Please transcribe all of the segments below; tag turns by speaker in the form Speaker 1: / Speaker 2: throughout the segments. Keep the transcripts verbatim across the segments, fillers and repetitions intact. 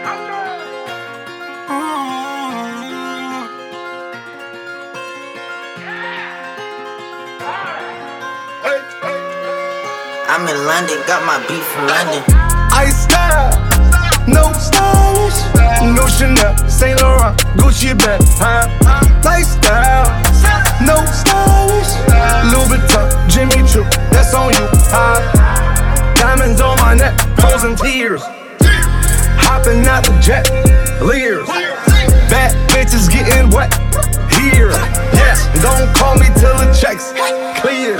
Speaker 1: I'm in London, got my beat from London.
Speaker 2: Ice style, no stylish, no Chanel, Saint Laurent, Gucci bag, huh? Lifestyle, no stylish, Louis Vuitton, Jimmy Choo, that's on you, huh? Diamonds on my neck, frozen tears, hopping out the jet, Lears. Bad bitches getting wet here. Yes, don't call me till the checks clear.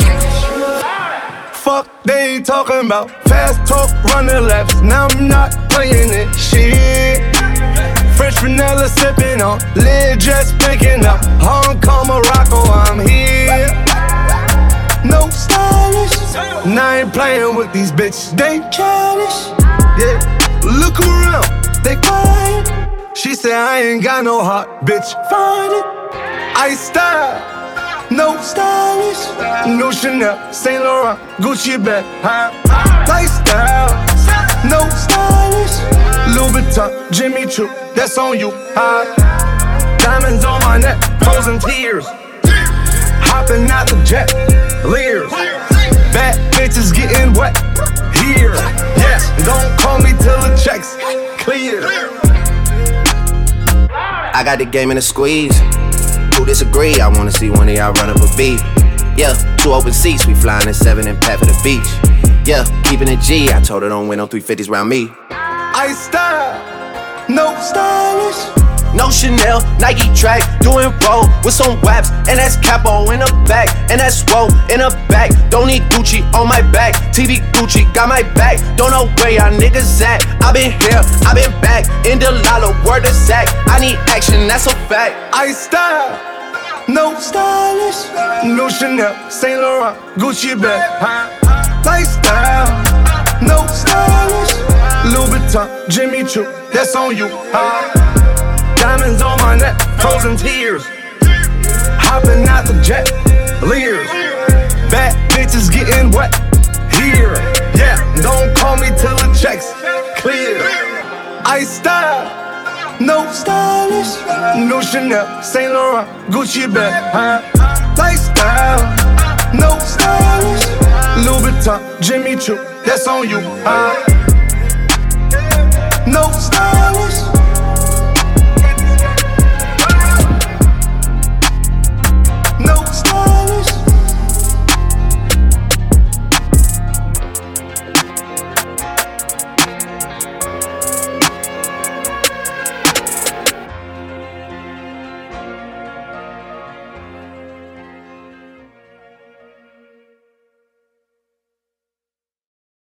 Speaker 2: Fuck, they ain't talking about fast talk, running laps. Now I'm not playing it, shit. French vanilla sipping on, lid just picking up. Hong Kong, Morocco, I'm here. No stylish, now I ain't playing with these bitches. They childish, yeah. Look around, they quiet. She said I ain't got no heart, bitch. Find it. Ice style. No stylish, no Chanel, Saint Laurent, Gucci bag, huh? Lifestyle, no stylish, Louis Vuitton, Jimmy Choo, that's on you, huh? Diamonds on my neck, frozen tears, hopping out the jet, Lears. Bad bitches getting wet here. Yes, don't call me till the checks clear.
Speaker 3: I got the game in a squeeze. Who disagree? I wanna see one of y'all run up a beat. Yeah, two open seats, we flying in seven and pat for the beach. Yeah, keeping it G, I told her don't win no three fifties round me.
Speaker 2: Ice style, no stylish.
Speaker 3: No Chanel, Nike track, doing roll with some waps, and that's capo in the back, and that's roll in the back. Don't need Gucci on my back, T V Gucci got my back. Don't know where y'all niggas at. I been here, I been back, in the lala, word to Zach. I need action, that's a fact.
Speaker 2: Ice style, no stylish, no Chanel, Saint Laurent, Gucci bag, huh? Lifestyle, no stylish, Louis Vuitton, Jimmy Choo, that's on you, huh? Diamonds on my neck, frozen tears, hopping out the jet, Lears. Bad bitches getting wet here. Yeah, don't call me till the checks clear. Ice style, no stylish, no Chanel, Saint Laurent, Gucci bag, huh? Lifestyle, no stylish, Louis Vuitton, Jimmy Choo, that's on you, huh?